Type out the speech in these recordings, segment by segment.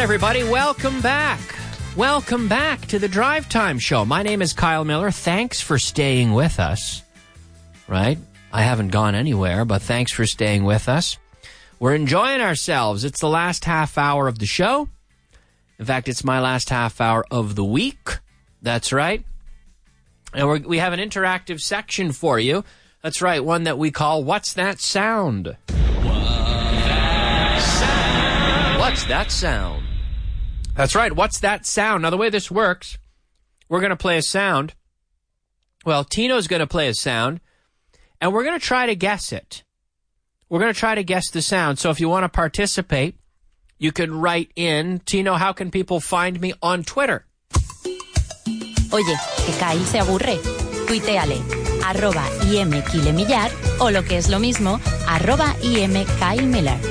everybody. Welcome back. Welcome back to the Drive Time Show. My name is Kyle Miller. Thanks for staying with us. Right? I haven't gone anywhere, but thanks for staying with us. We're enjoying ourselves. It's the last half hour of the show. In fact, it's my last half hour of the week. That's right. And we have an interactive section for you. That's right, one that we call What's That Sound? What's that sound? That's right, what's that sound? Now, the way this works, we're going to play a sound. Well, Tino's going to play a sound, and we're going to try to guess it. We're going to try to guess the sound. So if you want to participate, you can write in. Tino, how can people find me on Twitter? Oye, que Kyle se aburre. Tuiteale, @IMKilemillar, o lo que es lo mismo, @IMKyleMiller.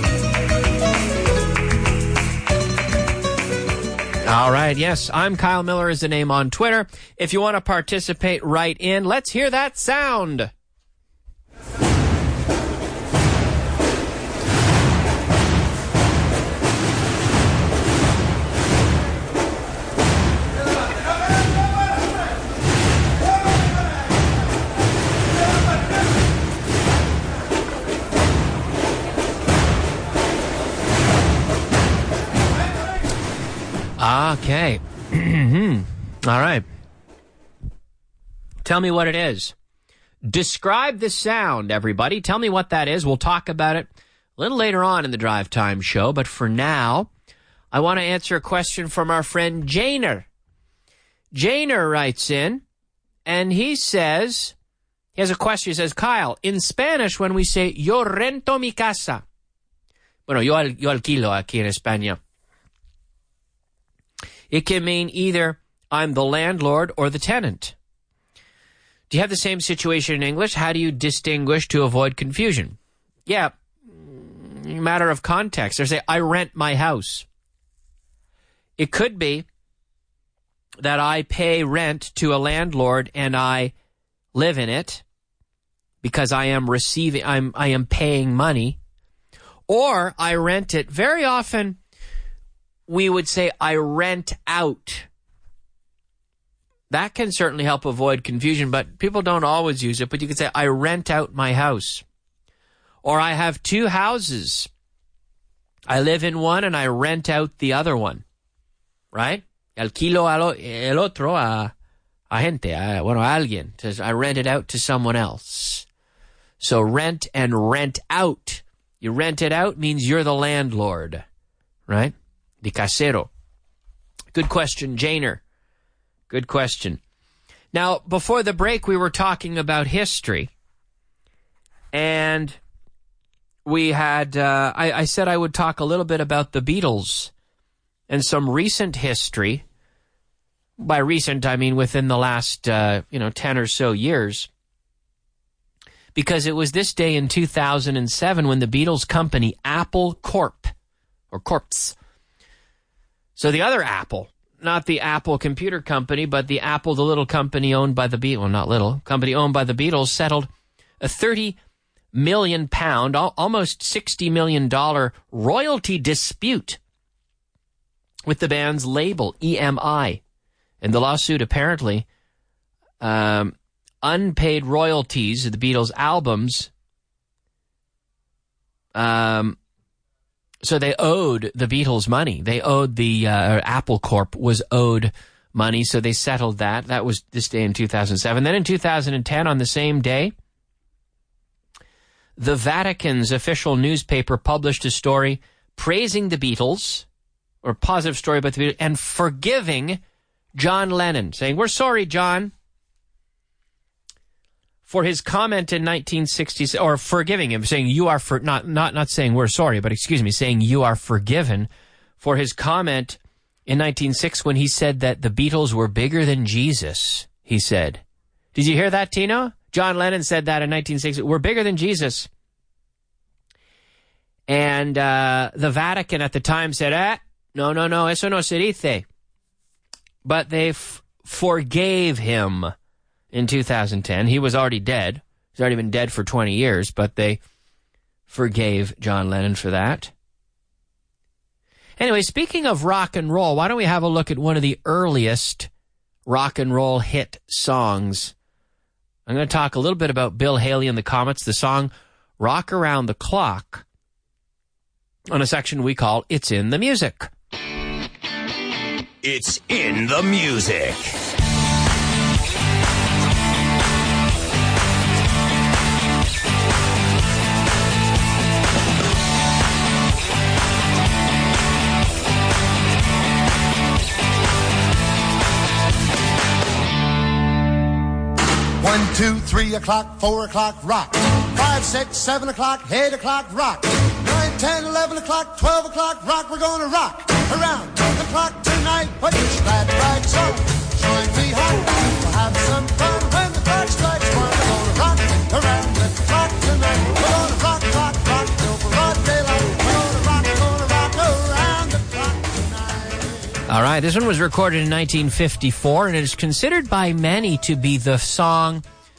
All right, yes, I'm Kyle Miller is the name on Twitter. If you want to participate, write in. Let's hear that sound. Okay. All right. Tell me what it is. Describe the sound, everybody. Tell me what that is. We'll talk about it a little later on in the Drive Time Show. But for now, I want to answer a question from our friend Janer. Janer writes in, and he says, he has a question. He says, Kyle, in Spanish, when we say, yo rento mi casa. Bueno, yo alquilo aquí en España. It can mean either I'm the landlord or the tenant. Do you have the same situation in English? How do you distinguish to avoid confusion? Yeah, matter of context. They say, I rent my house. It could be that I pay rent to a landlord and I live in it because I am paying money. Or I rent it. Very often, we would say, I rent out. That can certainly help avoid confusion, but people don't always use it. But you could say, I rent out my house. Or I have two houses. I live in one and I rent out the other one. Right? Alquilo el otro a gente, a alguien. I rent it out to someone else. So rent and rent out. You rent it out means you're the landlord. Right? De casero. Good question, Janer. Good question. Now, before the break, we were talking about history. And we had, I said I would talk a little bit about the Beatles and some recent history. By recent, I mean within the last, 10 or so years. Because it was this day in 2007 when the Beatles company, Apple Corp, or Corps, so the other Apple, not the Apple computer company, but the Apple, the little company owned by the Beatles, well, not little, company owned by the Beatles, settled a £30 million, almost $60 million royalty dispute with the band's label, EMI. And the lawsuit apparently, unpaid royalties of the Beatles' albums, so they owed the Beatles money. They owed the Apple Corp was owed money, so they settled that. That was this day in 2007. Then in 2010, on the same day, the Vatican's official newspaper published a story praising the Beatles, or a positive story about the Beatles, and forgiving John Lennon, saying, we're sorry, John, for his comment in 1960, or forgiving him, saying you are not saying we're sorry, but saying you are forgiven for his comment in 1906 when he said that the Beatles were bigger than Jesus, he said. Did you hear that, Tino? John Lennon said that in 1960. We're bigger than Jesus. And the Vatican at the time said, no, eso no se dice. But they forgave him in 2010. He was already dead. He's already been dead for 20 years, but they forgave John Lennon for that. Anyway, speaking of rock and roll, why don't we have a look at one of the earliest rock and roll hit songs? I'm going to talk a little bit about Bill Haley and the Comets, the song Rock Around the Clock, on a section we call It's in the Music. It's in the music. One, 2, 3 o'clock, 4 o'clock, rock. 5, 6, 7 o'clock, 8 o'clock, rock. 9, 10, 11 o'clock, 12 o'clock, rock. We're gonna rock around the clock tonight. Put your glad rags on, join me home. We'll have some fun when the clock strikes 1. We're gonna rock around the clock tonight. We're gonna rock, rock, rock till broad daylight. We're gonna rock around the clock tonight. All right, this one was recorded in 1954, and it is considered by many to be the song,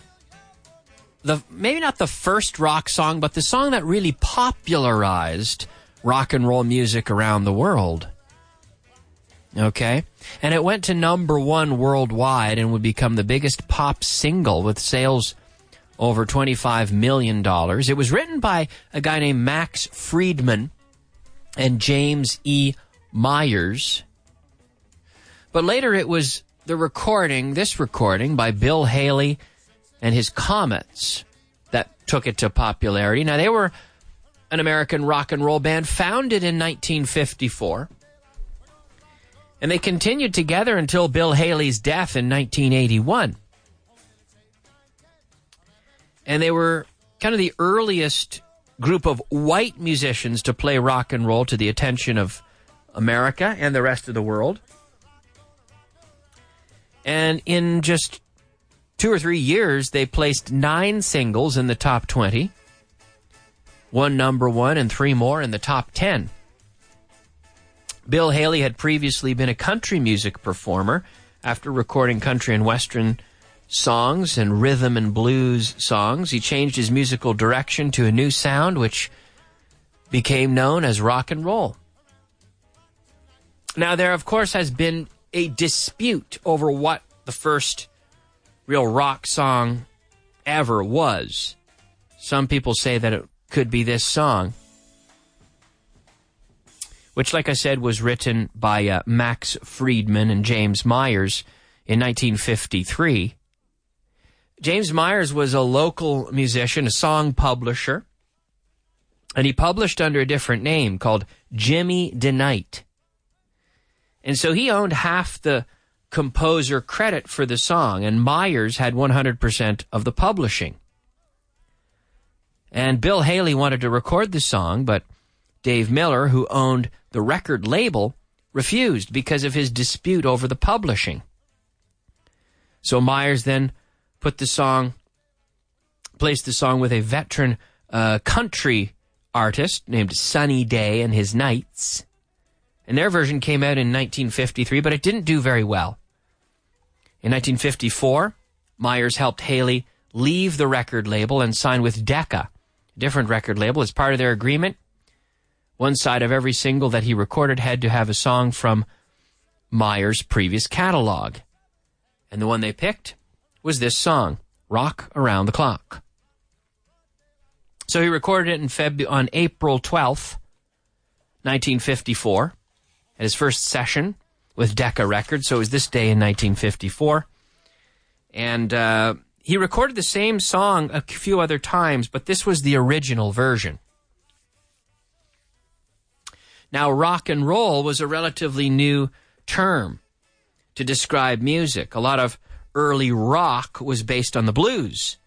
maybe not the first rock song, but the song that really popularized rock and roll music around the world. Okay? And it went to number 1 worldwide and would become the biggest pop single with sales over $25 million. It was written by a guy named Max Friedman and James E. Myers. But later it was this recording by Bill Haley and his Comets that took it to popularity. Now, they were an American rock and roll band founded in 1954. And they continued together until Bill Haley's death in 1981. And they were kind of the earliest group of white musicians to play rock and roll to the attention of America and the rest of the world. And in just 2 or 3 years, they placed 9 singles in the top 20, 1 number 1, and 3 more in the top 10. Bill Haley had previously been a country music performer after recording country and western songs and rhythm and blues songs. He changed his musical direction to a new sound, which became known as rock and roll. Now, there, of course, has been a dispute over what the first real rock song ever was. Some people say that it could be this song, which, like I said, was written by Max Friedman and James Myers in 1953. James Myers was a local musician, a song publisher, and he published under a different name called Jimmy DeKnight. And so he owned half the composer credit for the song, and Myers had 100% of the publishing. And Bill Haley wanted to record the song, but Dave Miller, who owned the record label, refused because of his dispute over the publishing. So Myers then placed the song with a veteran country artist named Sunny Day and His Knights. And their version came out in 1953, but it didn't do very well. In 1954, Myers helped Haley leave the record label and sign with Decca, a different record label. As part of their agreement, one side of every single that he recorded had to have a song from Myers' previous catalog. And the one they picked was this song, Rock Around the Clock. So he recorded it on April 12th, 1954, at his first session with Decca Records. So it was this day in 1954. And he recorded the same song a few other times, but this was the original version. Now, rock and roll was a relatively new term to describe music. A lot of early rock was based on the blues.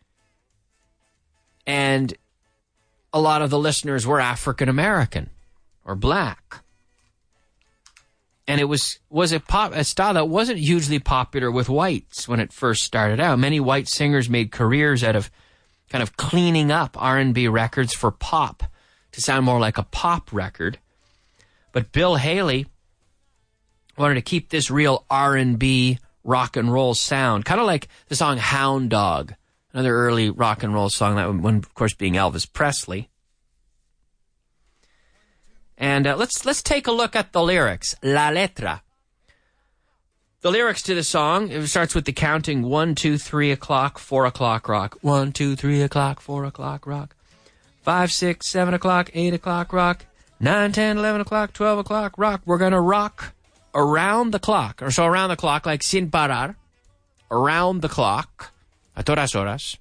And a lot of the listeners were African American or black. And it was a style that wasn't hugely popular with whites when it first started out. Many white singers made careers out of kind of cleaning up R&B records for pop to sound more like a pop record. But Bill Haley wanted to keep this real R&B rock and roll sound, kind of like the song Hound Dog, another early rock and roll song, that one, of course, being Elvis Presley. And let's take a look at the lyrics. La letra. The lyrics to the song, it starts with the counting 1, 2, 3 o'clock, 4 o'clock rock. 1, 2, 3 o'clock, 4 o'clock rock. 5, 6, 7 o'clock, 8 o'clock rock. 9, 10, 11 o'clock, 12 o'clock rock. We're going to rock around the clock. Or so around the clock, like sin parar. Around the clock. A todas horas.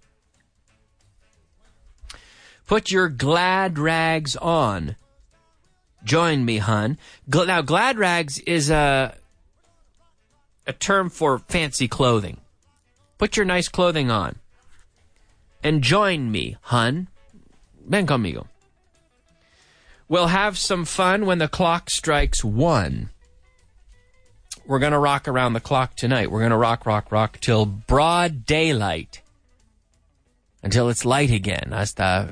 Put your glad rags on. Join me, hun. Now, glad rags is a term for fancy clothing. Put your nice clothing on. And join me, hun. Ven conmigo. We'll have some fun when the clock strikes 1. We're going to rock around the clock tonight. We're going to rock, rock, rock till broad daylight. Until it's light again. Hasta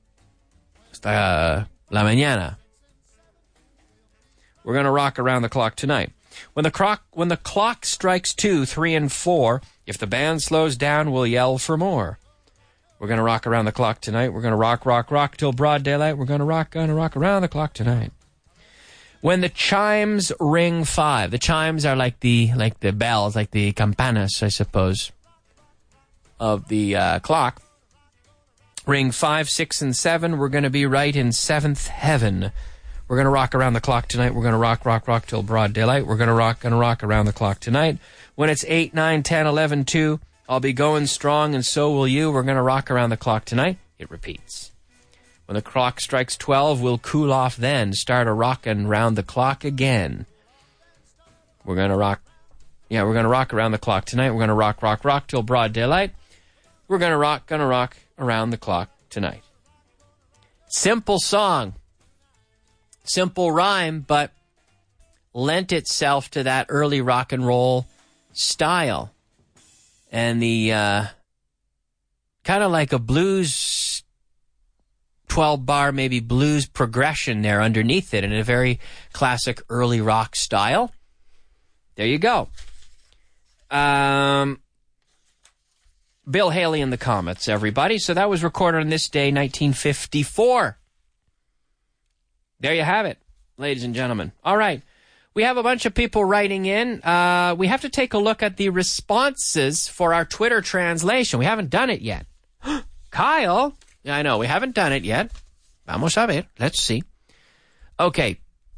la mañana. We're going to rock around the clock tonight. When the clock strikes 2, 3, and 4, if the band slows down, we'll yell for more. We're going to rock around the clock tonight. We're going to rock, rock, rock till broad daylight. We're going to rock around the clock tonight. When the chimes ring 5, the chimes are like the bells, like the campanas, I suppose, of the clock. Ring 5, 6, and 7, we're going to be right in 7th heaven. We're going to rock around the clock tonight. We're going to rock, rock, rock till broad daylight. We're going to rock around the clock tonight. When it's 8, 9, 10, 11, 2, I'll be going strong and so will you. We're going to rock around the clock tonight. It repeats. When the clock strikes 12, we'll cool off then. Start a rockin' round the clock again. We're going to rock. Yeah, we're going to rock around the clock tonight. We're going to rock, rock, rock till broad daylight. We're going to rock around the clock tonight. Simple song. Simple rhyme, but lent itself to that early rock and roll style. And the kind of like a blues 12-bar, maybe blues progression there underneath it in a very classic early rock style. There you go. Bill Haley and the Comets, everybody. So that was recorded on this day, 1954. There you have it, ladies and gentlemen. All right. We have a bunch of people writing in. We have to take a look at the responses for our Twitter translation. We haven't done it yet. Kyle? Yeah, I know. We haven't done it yet. Vamos a ver. Let's see. Okay.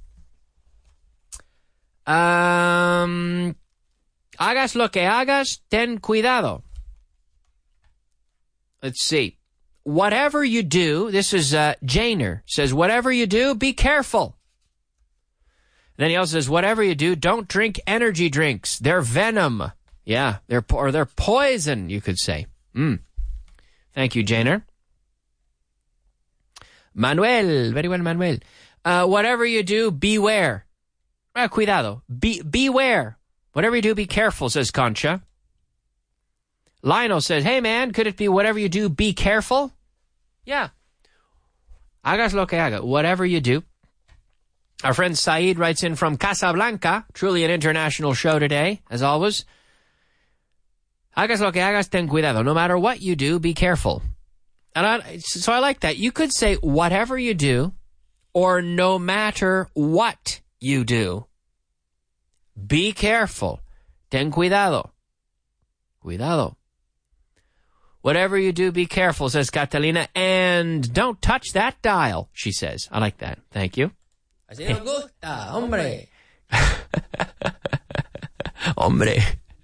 Hagas lo que hagas, ten cuidado. Let's see. Whatever you do, this is Janer, says, whatever you do, be careful. And then he also says, whatever you do, don't drink energy drinks. They're venom. Yeah, they're poison, you could say. Thank you, Janer. Manuel, very well, Manuel. Whatever you do, beware. Cuidado. Beware. Whatever you do, be careful, says Concha. Lionel says, hey, man, could it be whatever you do, be careful? Yeah. Hagas lo que haga. Whatever you do. Our friend Saeed writes in from Casablanca. Truly an international show today, as always. Hagas lo que hagas, ten cuidado. No matter what you do, be careful. And so I like that. You could say whatever you do, or no matter what you do, be careful. Ten cuidado. Cuidado. Whatever you do, be careful, says Catalina, and don't touch that dial, she says. I like that. Thank you. Así nos gusta, hombre. Hombre.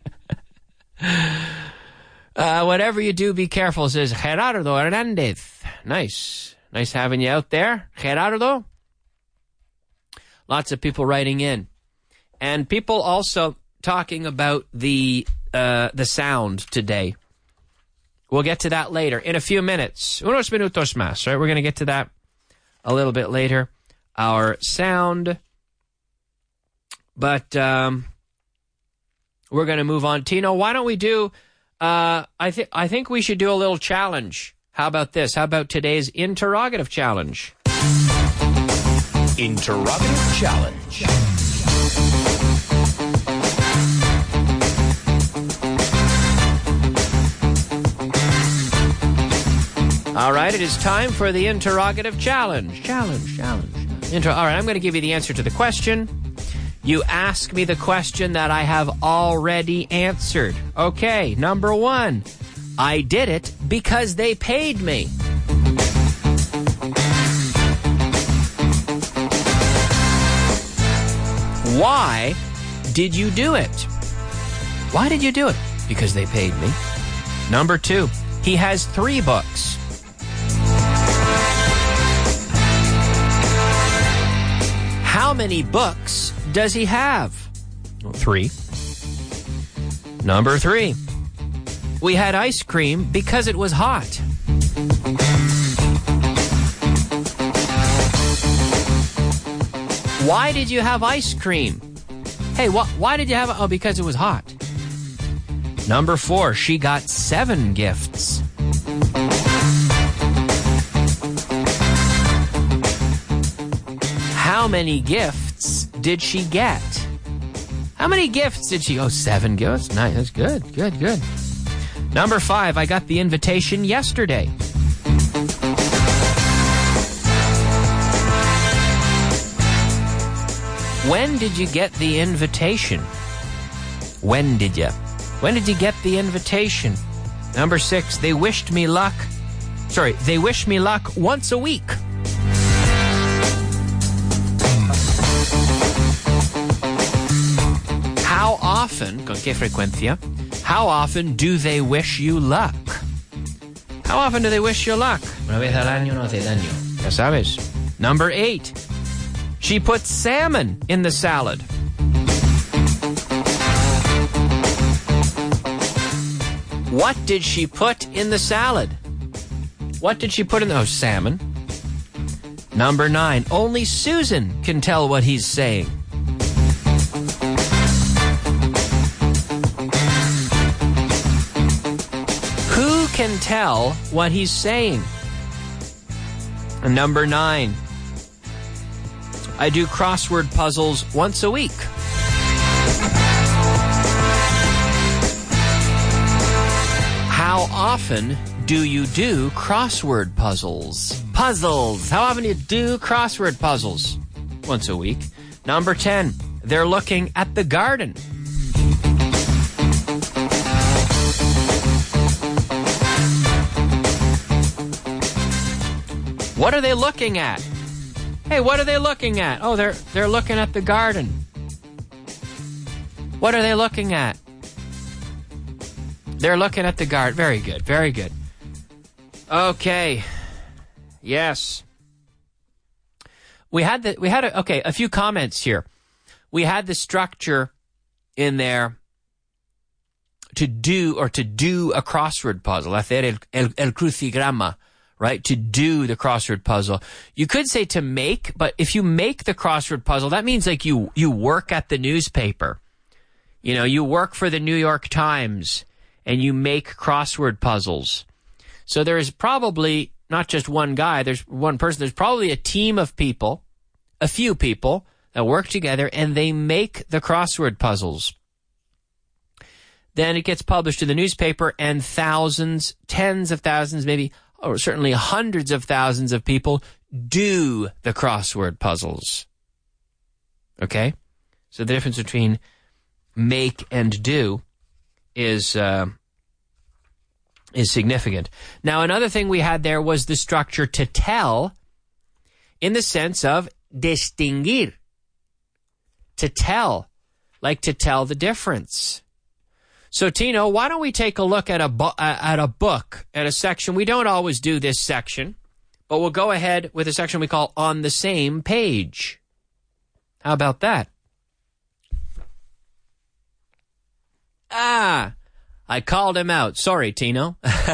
Whatever you do, be careful, says Gerardo Hernandez. Nice. Nice having you out there, Gerardo. Lots of people writing in. And people also talking about the sound today. We'll get to that later in a few minutes. Unos minutos más, right? We're going to get to that a little bit later. Our sound. But we're going to move on. Tino, why don't we do... I think we should do a little challenge. How about this? How about today's interrogative challenge? Interrogative challenge. All right, it is time for the interrogative challenge. Challenge. Intro. All right, I'm going to give you the answer to the question. You ask me the question that I have already answered. Okay, number 1. I did it because they paid me. Why did you do it? Why did you do it? Because they paid me. Number 2. He has 3 books. How many books does he have? 3. Number 3. We had ice cream because it was hot. Why did you have ice cream? Hey, why did you have it? Oh, because it was hot. Number 4, she got 7 gifts. How many gifts did she get? How many gifts did she? Oh, 7 gifts. Nice. That's good. Good. Number 5, I got the invitation yesterday. When did you get the invitation? When did you get the invitation? Number 6, they wish me luck once a week. How often, con qué frecuencia, how often do they wish you luck? How often do they wish you luck? Una vez al año no hace daño. Ya sabes. Number 8, she put salmon in the salad. What did she put in the salad? What did she put in the salmon? Number 9, only Susan can tell what he's saying. Who can tell what he's saying? And number 9, I do crossword puzzles once a week. How often do you do crossword puzzles? How often do you do crossword puzzles? Once a week. Number 10, they're looking at the garden. What are they looking at? Hey, what are they looking at? Oh, they're looking at the garden. What are they looking at? They're looking at the garden. Very good, very good. Okay. Yes. We had a few comments here. We had the structure in there to do a crossword puzzle. Hacer el crucigrama, right? To do the crossword puzzle. You could say to make, but if you make the crossword puzzle, that means like you work at the newspaper. You know, you work for the New York Times and you make crossword puzzles. So there is probably not just one guy, there's one person, there's probably a team of people, a few people that work together and they make the crossword puzzles. Then it gets published in the newspaper and thousands, tens of thousands, maybe, or certainly hundreds of thousands of people do the crossword puzzles. Okay? So the difference between make and do is significant. Now, another thing we had there was the structure to tell in the sense of distinguir. To tell, like to tell the difference. So, Tino, why don't we take a look at a book, at a section. We don't always do this section, but we'll go ahead with a section we call On the Same Page. How about that? I called him out. Sorry, Tino.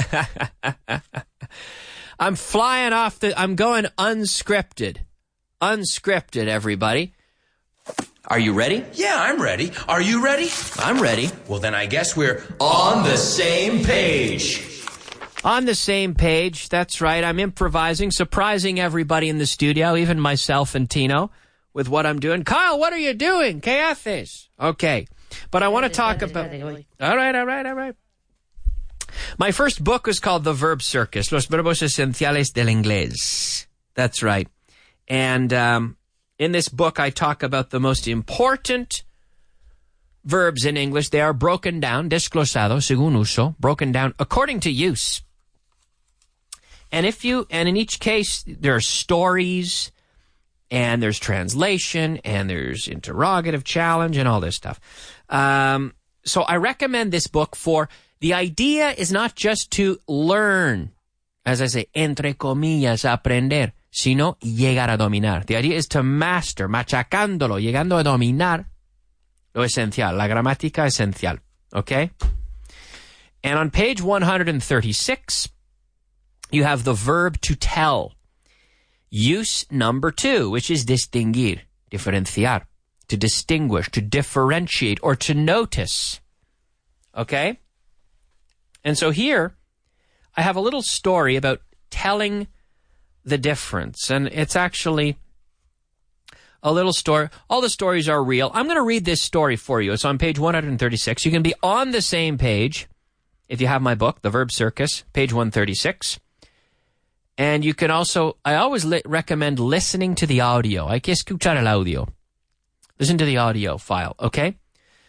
I'm flying off I'm going unscripted. Unscripted, everybody. Are you ready? Yeah, I'm ready. Are you ready? I'm ready. Well, then I guess we're on the same page. On the same page. That's right. I'm improvising, surprising everybody in the studio, even myself and Tino, with what I'm doing. Kyle, what are you doing? ¿Qué haces? Okay. But I want to talk about... All right. My first book was called The Verb Circus, Los Verbos Esenciales del Inglés. That's right. And In this book, I talk about the most important verbs in English. They are broken down, desglosado, según uso, broken down according to use. And in each case, there are stories, and there's translation, and there's interrogative, challenge, and all this stuff. So I recommend this book for, the idea is not just to learn, as I say, entre comillas, aprender, sino llegar a dominar. The idea is to master, machacándolo, llegando a dominar lo esencial, la gramática esencial, okay? And on page 136, you have the verb to tell. Use number 2, which is distinguir, diferenciar, to distinguish, to differentiate, or to notice. Okay? And so here, I have a little story about telling the difference. And it's actually a little story. All the stories are real. I'm going to read this story for you. It's on page 136. You can be on the same page if you have my book, The Verb Circus, page 136. And you can also, I always recommend listening to the audio. Hay que escuchar el audio. Listen to the audio file, okay?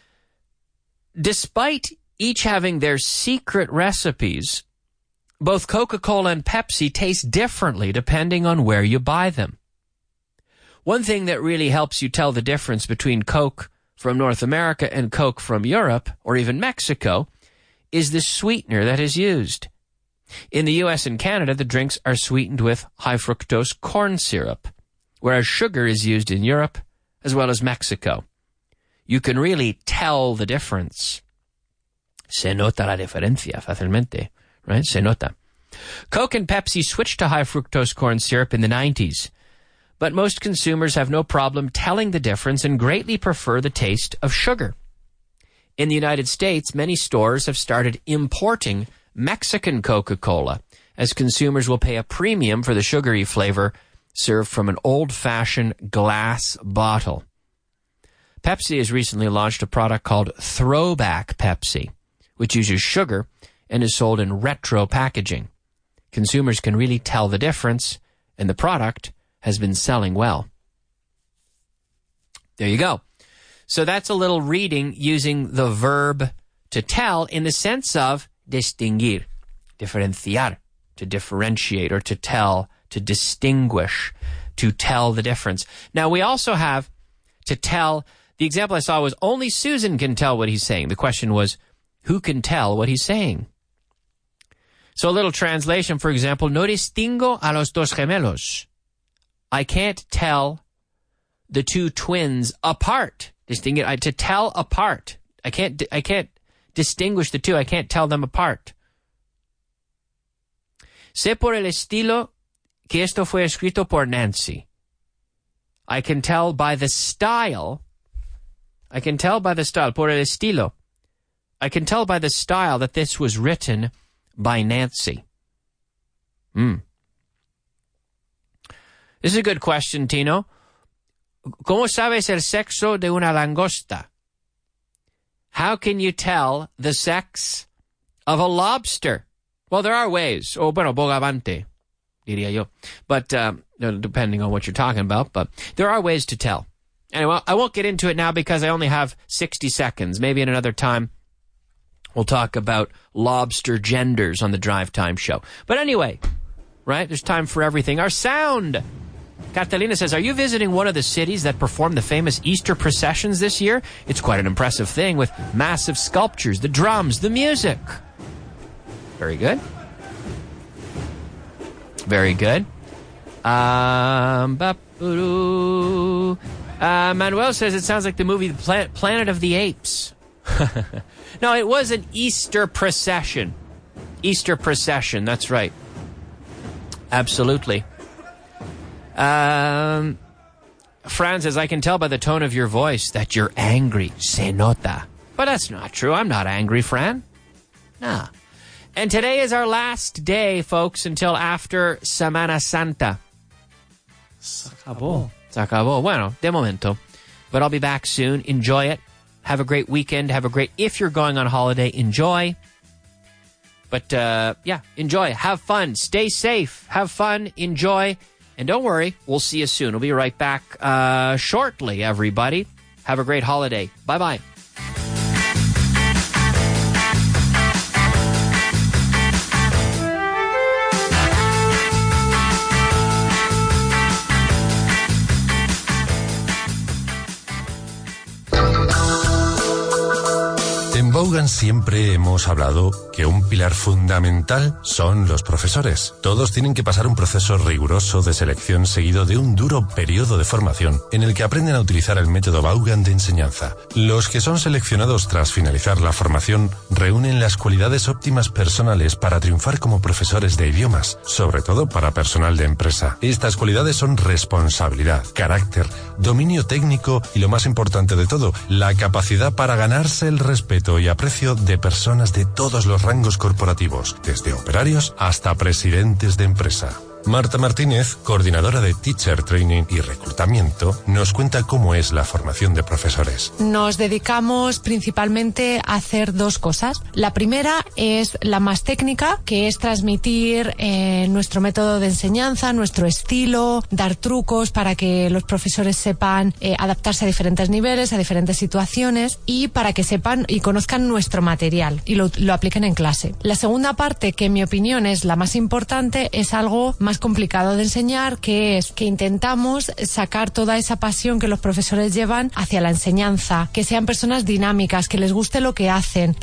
Despite each having their secret recipes, both Coca-Cola and Pepsi taste differently depending on where you buy them. One thing that really helps you tell the difference between Coke from North America and Coke from Europe, or even Mexico, is the sweetener that is used. In the US and Canada, the drinks are sweetened with high fructose corn syrup, whereas sugar is used in Europe as well as Mexico. You can really tell the difference. Se nota la diferencia fácilmente, right? Se nota. Coke and Pepsi switched to high fructose corn syrup in the 90s, but most consumers have no problem telling the difference and greatly prefer the taste of sugar. In the United States, many stores have started importing Mexican Coca-Cola, as consumers will pay a premium for the sugary flavor served from an old-fashioned glass bottle. Pepsi has recently launched a product called Throwback Pepsi, which uses sugar and is sold in retro packaging. Consumers can really tell the difference, and the product has been selling well. There you go. So that's a little reading using the verb to tell in the sense of distinguir, diferenciar, to differentiate or to tell, to distinguish, to tell the difference. Now, we also have to tell. The example I saw was only Susan can tell what he's saying. The question was, who can tell what he's saying? So a little translation, for example, no distingo a los dos gemelos. I can't tell the two twins apart. Distinguir, to tell apart. I can't distinguish the two. I can't tell them apart. Sé por el estilo que esto fue escrito por Nancy. I can tell by the style. Por el estilo. I can tell by the style that this was written by Nancy. This is a good question, Tino. ¿Cómo sabes el sexo de una langosta? How can you tell the sex of a lobster? Well, there are ways. Bogavante, diría yo. But, depending on what you're talking about, but there are ways to tell. Anyway, I won't get into it now because I only have 60 seconds. Maybe in another time we'll talk about lobster genders on the Drive Time show. But anyway, right, there's time for everything. Our sound. Catalina says, are you visiting one of the cities that perform the famous Easter processions this year? It's quite an impressive thing with massive sculptures, the drums, the music. Very good. Very good. Manuel says it sounds like the movie Planet of the Apes. No, it was an Easter procession. Easter procession, that's right. Absolutely. Fran says, I can tell by the tone of your voice that you're angry. Se nota. But that's not true. I'm not angry, Fran. Nah. And today is our last day, folks, until after Semana Santa. Se acabó. Se acabó. Bueno, de momento. But I'll be back soon. Enjoy it. Have a great weekend. If you're going on holiday, enjoy. But, enjoy. Have fun. Stay safe. Have fun. Enjoy. And don't worry, we'll see you soon. We'll be right back shortly, everybody. Have a great holiday. Bye-bye. En Vaughan siempre hemos hablado que un pilar fundamental son los profesores. Todos tienen que pasar un proceso riguroso de selección seguido de un duro periodo de formación en el que aprenden a utilizar el método Vaughan de enseñanza. Los que son seleccionados tras finalizar la formación reúnen las cualidades óptimas personales para triunfar como profesores de idiomas, sobre todo para personal de empresa. Estas cualidades son responsabilidad, carácter, dominio técnico y, lo más importante de todo, la capacidad para ganarse el respeto y aprecio de personas de todos los rangos corporativos, desde operarios hasta presidentes de empresa. Marta Martínez, coordinadora de Teacher Training y Reclutamiento, nos cuenta cómo es la formación de profesores. Nos dedicamos principalmente a hacer dos cosas. La primera es la más técnica, que es transmitir nuestro método de enseñanza, nuestro estilo, dar trucos para que los profesores sepan adaptarse a diferentes niveles, a diferentes situaciones y para que sepan y conozcan nuestro material y lo apliquen en clase. La segunda parte, que en mi opinión es la más importante, es algo más complicado de enseñar, que es que intentamos sacar toda esa pasión que los profesores llevan hacia la enseñanza, que sean personas dinámicas, que les guste lo que hacen.